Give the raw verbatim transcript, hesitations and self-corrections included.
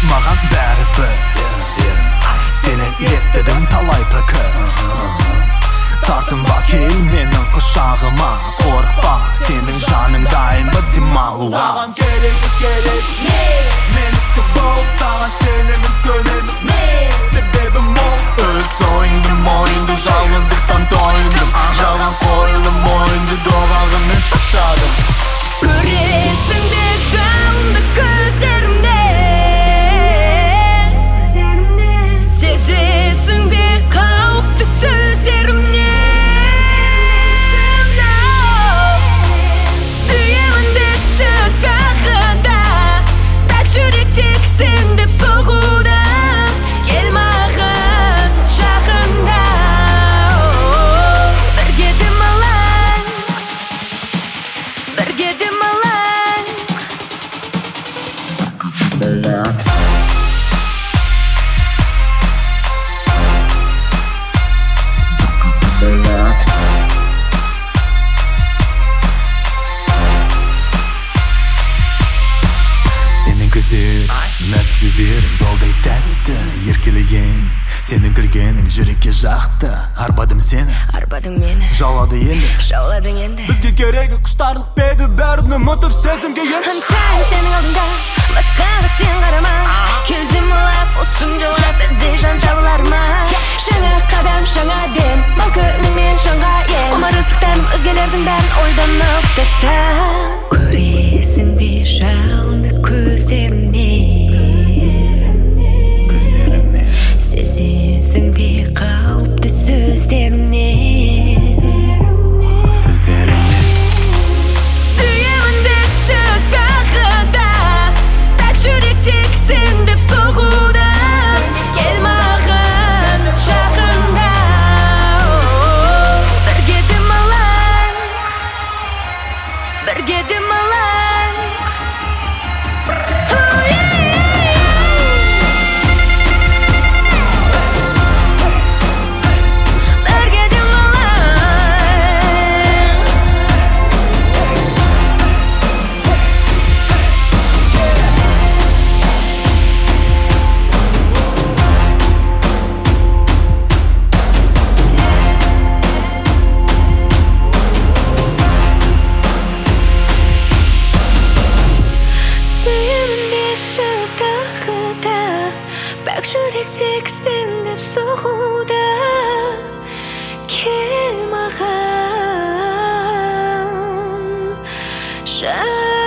Маған бәрі бір. Сенен естідім талай пікір. Тартынба кел менің құшағыма, қорықпа, сенің жаның дайын ба демалуға. Саған керегі керек не? Менікі бол, саған сенемін көнемін не? Себебім мол, өз ойыңды мойынды, жалғыздықтан тойындым. Жалған қойлы мойынды доғағымен шашадым. Көресің бе жалынды көздерімнен, сезесің бе қауіпті сөздерімнен. Сүйемін деші тағы да, так жүрек тек сен деп соғуда. Кел маған жақында, бірге демалайық, бірге демалайық. Сенің көздерің, нәзік сөздерің долдай тәтті, еркелеген. Сенің күлгенің жүрекке жақты. Арбадым сені, Арбадың мені, жаулады енді. жауладың енді. Бізге керегі құштарлық беді, бәрін ұмытып сезімге енді. Ханшайым сенің алдыңда, басқаға сен қарама. Кел демалап, ұстың жылап, бізде жан табылар ма? Жаңа қадам, жаңа дем, мал көңілмен шаңға ем. Құмар ыстықтан өзгелердің бәрін ойдан алып таста. Көресің бе жалынды көздерімнен, Көздеріңнен, сезесің бе қауіпті сөздерімнен. сөздеріңнен. Сүйемін деші тағы да, так жүрек тек сен деп соғуда. Кел маған жақында, бірге демалайық, бірге демалайық. Бірге демалайық. Сүйемін деші тағы да, бәк жүрек тек сен деп соғуда. Кел маған жақында.